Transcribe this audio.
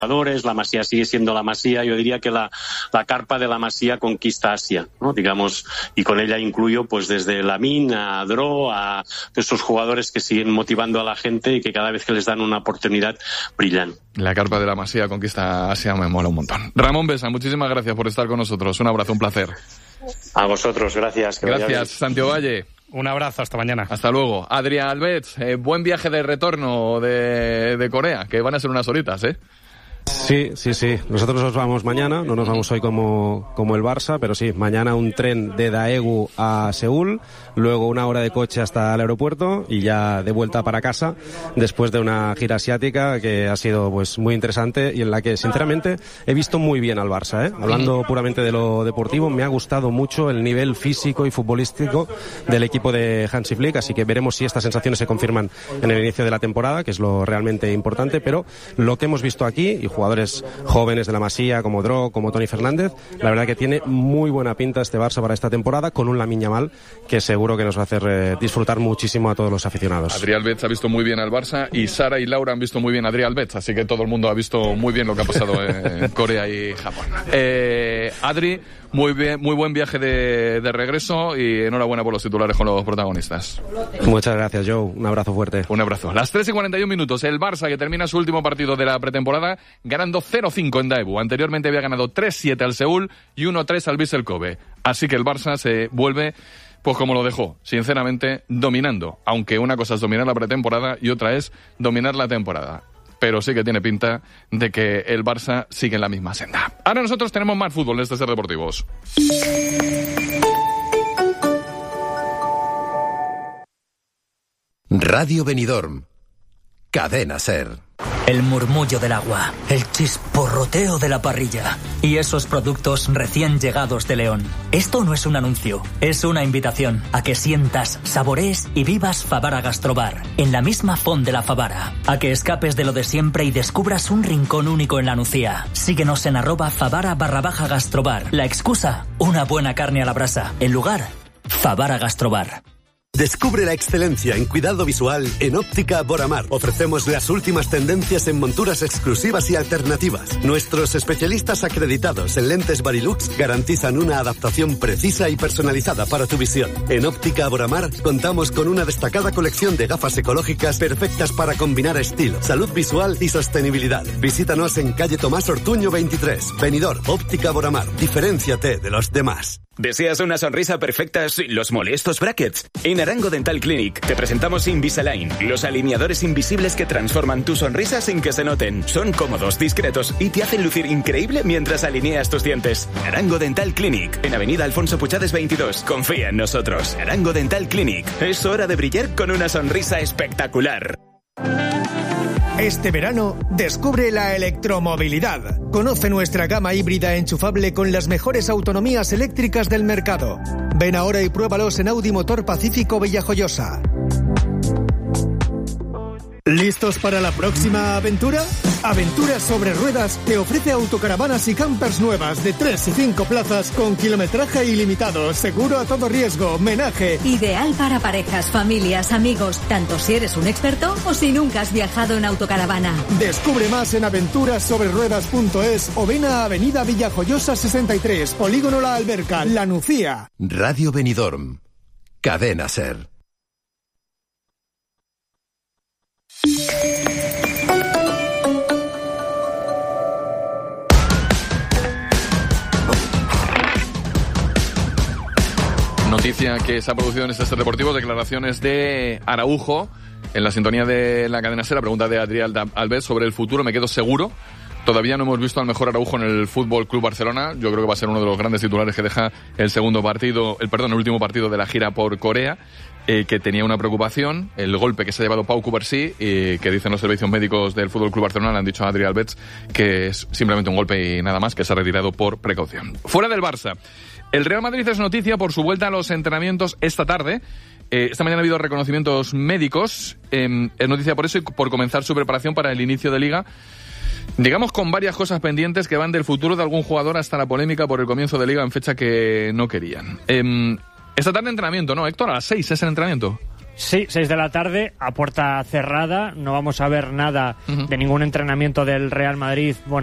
la Masía sigue siendo la Masía. Yo diría que la carpa de la Masía conquista Asia, ¿no? Digamos, y con ella incluyo pues desde Lamine a Dro, a esos jugadores que siguen motivando a la gente y que cada vez que les dan una oportunidad brillan. La carpa de la Masía conquista Asia, me mola un montón. Ramón Besa, muchísimas gracias por estar con nosotros. Un abrazo, un placer. A vosotros, gracias. Gracias, Santiago Valle. Un abrazo, hasta mañana. Hasta luego. Adrián Albets, buen viaje de retorno de Corea, que van a ser unas horitas, ¿eh? Sí. Nosotros nos vamos mañana, no nos vamos hoy como el Barça, pero sí, mañana un tren de Daegu a Seúl, luego 1 hora de coche hasta el aeropuerto y ya de vuelta para casa después de una gira asiática que ha sido pues muy interesante y en la que sinceramente he visto muy bien al Barça, ¿eh? Hablando puramente de lo deportivo, me ha gustado mucho el nivel físico y futbolístico del equipo de Hansi Flick, así que veremos si estas sensaciones se confirman en el inicio de la temporada, que es lo realmente importante, pero lo que hemos visto aquí, y jugadores jóvenes de la Masía como Dro, como Toni Fernández, la verdad que tiene muy buena pinta este Barça para esta temporada, con un Lamine Yamal que seguro que nos va a hacer disfrutar muchísimo a todos los aficionados. Adrián Albets ha visto muy bien al Barça y Sara y Laura han visto muy bien a Adrián Albets, así que todo el mundo ha visto muy bien lo que ha pasado en Corea y Japón. Adri, muy buen viaje de regreso y enhorabuena por los titulares con los protagonistas. Muchas gracias, Joe. Un abrazo fuerte. Un abrazo. Las 3:41, el Barça, que termina su último partido de la pretemporada ganando 0-5 en Daegu. Anteriormente había ganado 3-7 al Seúl y 1-3 al Vissel Kobe. Así que el Barça se vuelve pues como lo dejó, sinceramente, dominando. Aunque una cosa es dominar la pretemporada y otra es dominar la temporada. Pero sí que tiene pinta de que el Barça sigue en la misma senda. Ahora nosotros tenemos más fútbol en este Ser Deportivos. Radio Benidorm. Cadena Ser. El murmullo del agua, el chisporroteo de la parrilla y esos productos recién llegados de León. Esto no es un anuncio, es una invitación a que sientas, saborees y vivas Favara Gastrobar, en la misma font de la Favara. A que escapes de lo de siempre y descubras un rincón único en la Nucía. Síguenos en @Favara_Gastrobar. La excusa, una buena carne a la brasa. El lugar, Favara Gastrobar. Descubre la excelencia en cuidado visual en Óptica Boramar. Ofrecemos las últimas tendencias en monturas exclusivas y alternativas. Nuestros especialistas acreditados en lentes Varilux garantizan una adaptación precisa y personalizada para tu visión. En Óptica Boramar contamos con una destacada colección de gafas ecológicas perfectas para combinar estilo, salud visual y sostenibilidad. Visítanos en calle Tomás Ortuño 23, Benidorm. Óptica Boramar. Diferénciate de los demás. ¿Deseas una sonrisa perfecta sin los molestos brackets? En Arango Dental Clinic te presentamos Invisalign, los alineadores invisibles que transforman tu sonrisa sin que se noten. Son cómodos, discretos y te hacen lucir increíble mientras alineas tus dientes. Arango Dental Clinic, en Avenida Alfonso Puchades 22. Confía en nosotros. Arango Dental Clinic. Es hora de brillar con una sonrisa espectacular. Este verano, descubre la electromovilidad. Conoce nuestra gama híbrida enchufable con las mejores autonomías eléctricas del mercado. Ven ahora y pruébalos en Audi Motor Pacífico Villajoyosa. ¿Listos para la próxima aventura? Aventuras sobre Ruedas te ofrece autocaravanas y campers nuevas de 3 y 5 plazas con kilometraje ilimitado, seguro a todo riesgo, menaje. Ideal para parejas, familias, amigos, tanto si eres un experto o si nunca has viajado en autocaravana. Descubre más en aventurassobreruedas.es o ven a Avenida Villajoyosa 63, Polígono La Alberca, La Nucía. Radio Benidorm. Cadena Ser. Noticia que se ha producido en este Ser Deportivo, declaraciones de Araujo en la sintonía de la cadena Ser. La pregunta de Adrián Albets sobre el futuro, me quedo seguro. Todavía no hemos visto al mejor Araujo en el Fútbol Club Barcelona. Yo creo que va a ser uno de los grandes titulares que deja el último partido de la gira por Corea, que tenía una preocupación, el golpe que se ha llevado Pau Cubarsí, que dicen los servicios médicos del Fútbol Club Barcelona, le han dicho a Adrián Albets que es simplemente un golpe y nada más, que se ha retirado por precaución. Fuera del Barça, el Real Madrid es noticia por su vuelta a los entrenamientos esta tarde. Esta mañana ha habido reconocimientos médicos, es noticia por eso y por comenzar su preparación para el inicio de Liga. Digamos con varias cosas pendientes que van del futuro de algún jugador hasta la polémica por el comienzo de Liga en fecha que no querían. Esta tarde entrenamiento, ¿no, Héctor? A las 6 es el entrenamiento. Sí, 6 de la tarde, a puerta cerrada. No vamos a ver nada de ningún entrenamiento del Real Madrid. Bueno,